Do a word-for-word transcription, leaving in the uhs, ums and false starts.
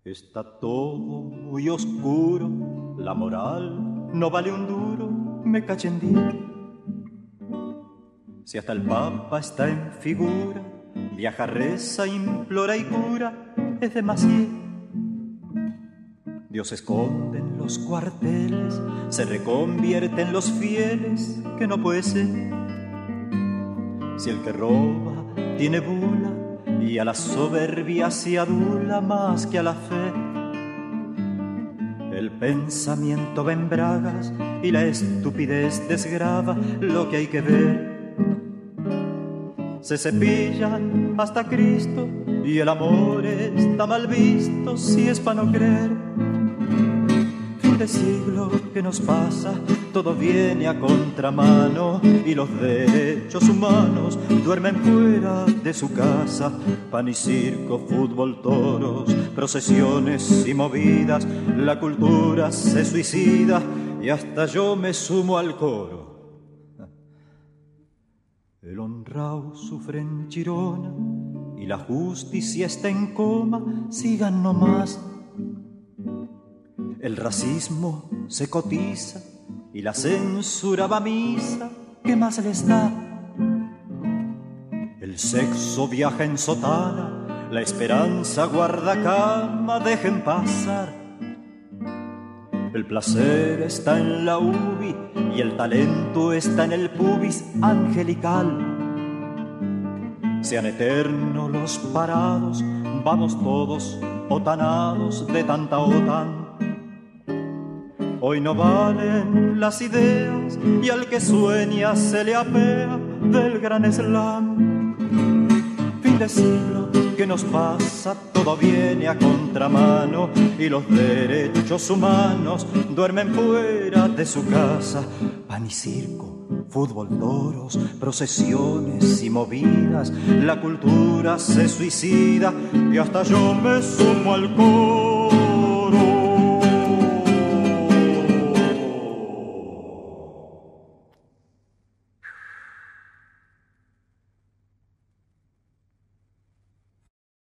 Está todo muy oscuro, la moral no vale un duro, me cachendí. Si hasta el Papa está en figura, viaja, reza, implora y cura, es demasiado. Dios se esconde en los cuarteles, se reconvierte en los fieles, que no puede ser. Si el que roba tiene bula y a la soberbia se adula más que a la fe, el pensamiento va en bragas y la estupidez desgrava lo que hay que ver. Se cepillan hasta Cristo y el amor está mal visto si es para no creer. Fin de siglo que nos pasa, todo viene a contramano y los derechos humanos duermen fuera de su casa. Pan y circo, fútbol, toros, procesiones y movidas, la cultura se suicida y hasta yo me sumo al coro. El honrao sufre en Chirona y la justicia está en coma, sigan nomás. El racismo se cotiza y la censura va a misa, ¿qué más les da? El sexo viaja en sotana, la esperanza guarda cama, dejen pasar. El placer está en la ubi y el talento está en el pubis angelical. Sean eternos los parados, vamos todos otanados de tanta otan. Hoy no valen las ideas y al que sueña se le apea del gran slam. Fin de siglo que nos pasa, todo viene a contramano y los derechos humanos duermen fuera de su casa. Pan y circo, fútbol, toros, procesiones y movidas, la cultura se suicida y hasta yo me sumo al coro.